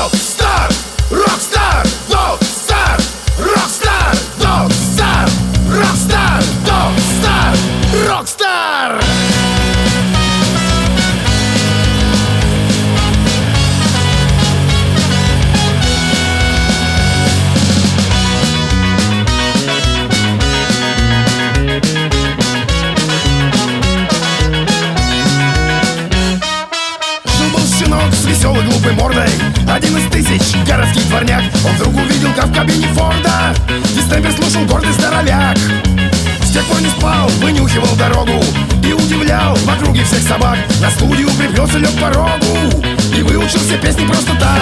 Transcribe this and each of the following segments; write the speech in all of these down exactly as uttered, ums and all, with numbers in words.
Dog-Star, Rockstar, Dog-Star, Rockstar, Dog-Star, Rockstar, Dog-Star, Rockstar. С веселой глупой мордой, один из тысяч городских дворняк. Он вдруг увидел, как в кабине Форда дистемпер слушал гордый здоровяк. С тех пор не спал, вынюхивал дорогу и удивлял в округе всех собак. На студию припёрся, лёг по рогу и выучил все песни просто так.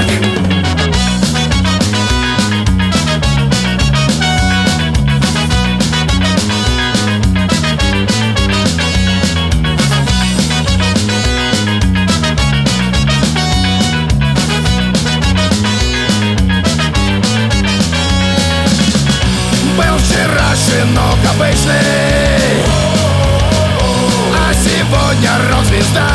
Был вчера щенок обычный, а сегодня рок-звезда.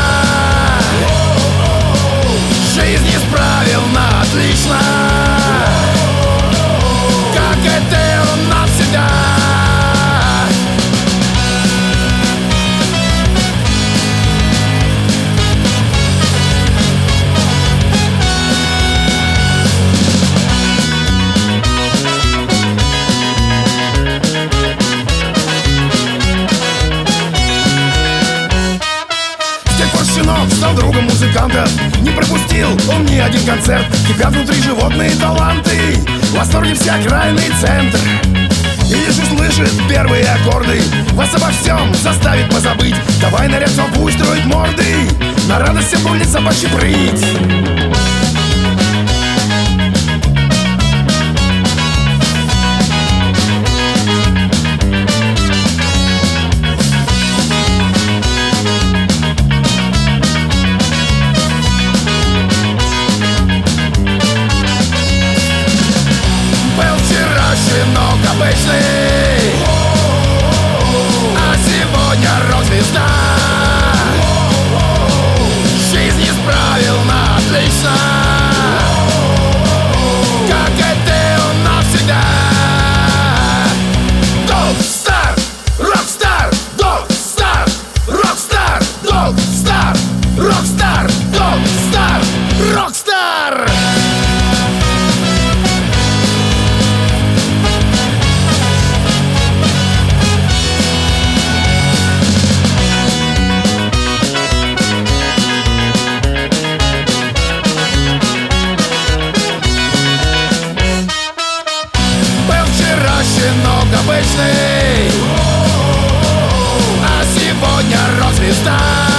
Жизнь исправил на отлично, как это он навсегда. Щенок стал другом музыканта, не пропустил он ни один концерт. Кипят внутри животные таланты, в восторге вся окраинный центр. И лишь услышит первые аккорды, вас обо всем заставит позабыть. Давай наряд толпу и строить морды, на радость всем рулит собачий прыть. Щенок обычный, а сегодня рок-звезда. Жизнь исправил на отлично, как это он навсегда. Dog-Star, Rockstar, Dog-Star, Rockstar, Dog-Star, Rockstar, Dog-Star, Rockstar. Щенок обычный, а сегодня рок-звезда.